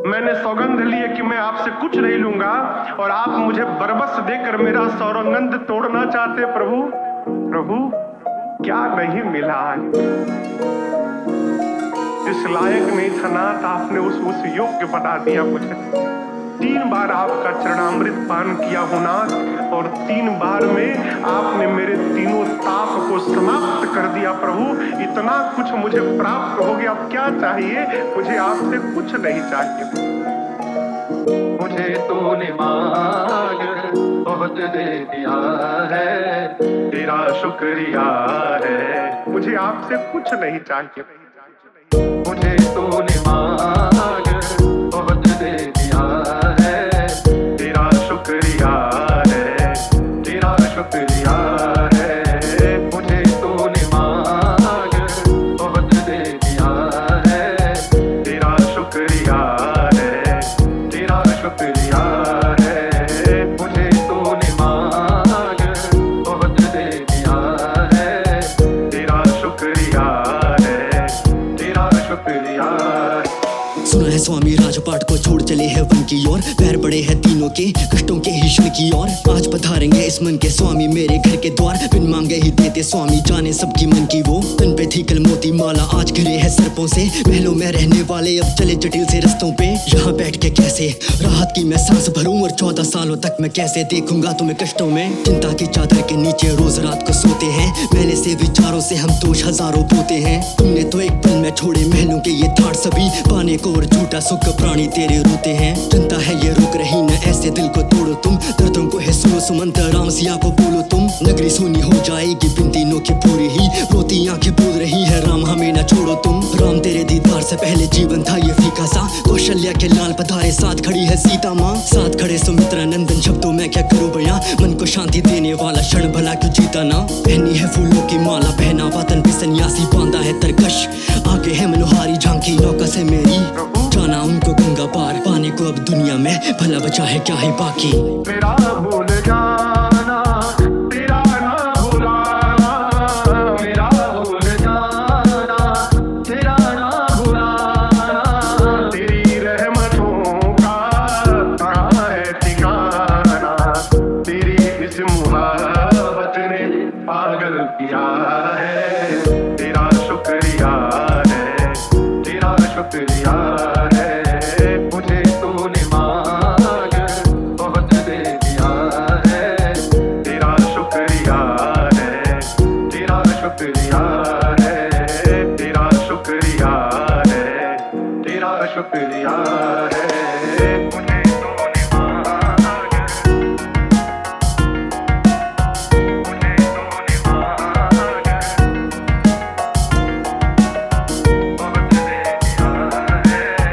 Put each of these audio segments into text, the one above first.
मैंने सौगंध ली है कि मैं आपसे कुछ नहीं लूंगा और आप मुझे बरबस देकर मेरा सौरंगंध तोड़ना चाहते। प्रभु प्रभु क्या नहीं मिला, इस लायक नहीं था नाथ, आपने उस योग्य बना दिया मुझे। 3 बार आपका चरणामृत पान किया हूं नाथ, और 3 बार में आपने मेरे तीनों ताप को समाप्त कर दिया। प्रभु इतना कुछ मुझे प्राप्त हो गया, अब क्या चाहिए मुझे? आपसे कुछ नहीं चाहिए। मुझे तूने मांग बहुत दे दिया है, तेरा शुक्रिया है। मुझे आपसे कुछ नहीं चाहिए। मुझे तूने मांग बहुत दे दिया है, तेरा शुक्रिया है, तेरा शुक्रिया है। मुझे तूने मांग बहुत दे दिया है, तेरा शुक्रिया है, तेरा शुक्रिया है। मुझे तूने मांग बहुत दे दिया है, तेरा शुक्रिया है, तेरा शुक्रिया। सुना है स्वामी राजपाट को छोड़ चले हैं वन की ओर, पैर पड़े हैं तीनों के कष्टों के ही क्षण की ओर। आज पधारेंगे इस मन के स्वामी मेरे घर के द्वार, बिन मांगे ही देते स्वामी जाने सबकी मन की वो। तन पे थी कल मोती माला, आज घिरे है सर्पों से, महलों में रहने वाले अब चले जटिल से रस्तों पे। यहाँ बैठ के कैसे राहत की मैं सांस भरूं, और 14 सालों तक मैं कैसे देखूंगा तुम्हें कष्टों में। चिंता की चादर के नीचे रोज रात को सोते हैं, मैंने से विचारों से हम दोष हजारों बोते हैं। तुमने तो एक पल में छोड़े महलों के ये ठाट सभी, पाने को और झूठा सुख प्राणी तेरे रोते हैं। जनता है ये रुक रही न, ऐसे दिल को तोड़ो तुम, दर्दों को है सुनो सुमंत राम सिया को बोलो तुम। नगरी सोनी हो जाएगी बिन तीनों की पूरी ही, रोती आंखें बोल रही है राम हमें न छोड़ो तुम। राम तेरे दीदार से पहले जीवन था ये फीका सा, कौशल्या के लाल पधारे साथ खड़ी है सीता माँ। साथ खड़े सुमित्रा नंदन, शब्दों में क्या करूं बयां, मन को शांति देने वाला क्षण भला क्यों जीता ना। पहनी है फूलों की माला, पहना वतन पे सन्यासी, बांधा है तरकश, आगे है मनोहारी झांकी नौका से मेरी। जाना उनको गंगा पार, पाने को अब दुनिया में भला बचा है क्या है बाकी। मेरा भूल जाना, तेरा ना भुलाना, मेरा भूल जाना, तेरा ना भुलाना। तेरी रहमतों का कहाँ है ठिकाना, तेरी इस मुहब्बत ने पागल किया है। तेरा शुक्रिया है, तेरा शुक्रिया है। मुझे तूने मांग बहुत दे दिया है, तेरा शुक्रिया है, तेरा शुक्रिया है, तेरा शुक्रिया है, तेरा शुक्रिया है। मुझे तूने मांग, मुझे तूने मांग बहुत दे दिया है,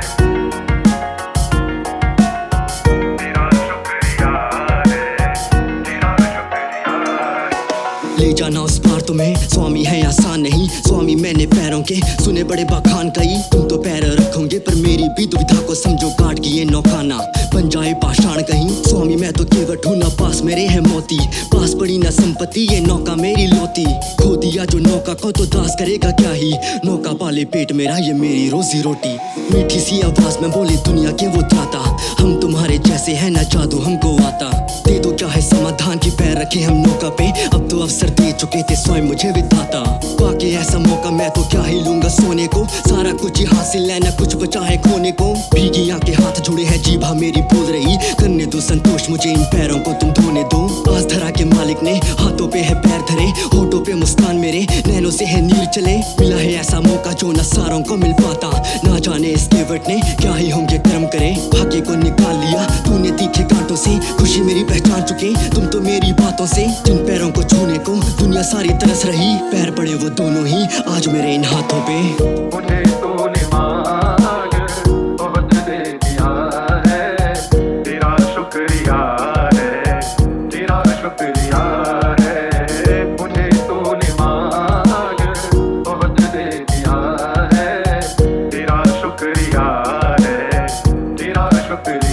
तेरा शुक्रिया है, तेरा शुक्रिया है। ले जाना उस पार तुम्हें स्वामी है आसान नहीं, स्वामी मैंने पैरों के सुने बड़े बखान कई। तुम तो पैर रखोगे पर मेरी भी दुविधा को समझो, काट की ये नौकाना बन जाए पाषाण कहीं। स्वामी मैं तो केवट हूँ ना, पास मेरे है मोती, पास पड़ी ना संपत्ति ये नौका मेरी लोती। खो दिया जो नौका को तो दास करेगा क्या ही, नौका पाले पेट मेरा ये मेरी रोजी रोटी। मीठी सी आवाज में बोले दुनिया के वो त्राता, हम तुम्हारे जैसे है ना जादू हमको आता। दे दो क्या है समाधान की पैर रखे हम नौका पे, अब तो अवसर दे चुके थे स्वयं मुझे विधाता। बाकी ऐसा मौका मैं तो क्या ही लूंगा सोने को, सारा कुछ ही हासिल है ना कुछ बचा है खोने को। भीगी आंखें हाथ जुड़े हैं जीभा मेरी बोल रही, करने दो संतोष मुझे इन पैरों को तुम धोने दो। आज धरा के मालिक ने हाथों पे है पैर धरे, होठों पे मुस्कान मेरे नैनों से है नीर चले। मिला है ऐसा मौका जो न सारों को मिल पाता, ना जाने इस केवट ने क्या ही होंगे कर्म करे। भाग्य को निकाल लिया तूने तीखे कांटों से, खुशी मेरी पहचान चुके तुम तो मेरी बातों से। जिन पैरों को छूने को दुनिया सारी तरस रही, पैर पड़े वो दोनों ही आज मेरे इन हाथों पे। मुझे तूने मांग बहुत दे दिया है, तेरा शुक्रिया है, तेरा शुक्रिया है। मुझे तूने मांग बहुत दे दिया है, तेरा शुक्रिया है, तेरा शुक्रिया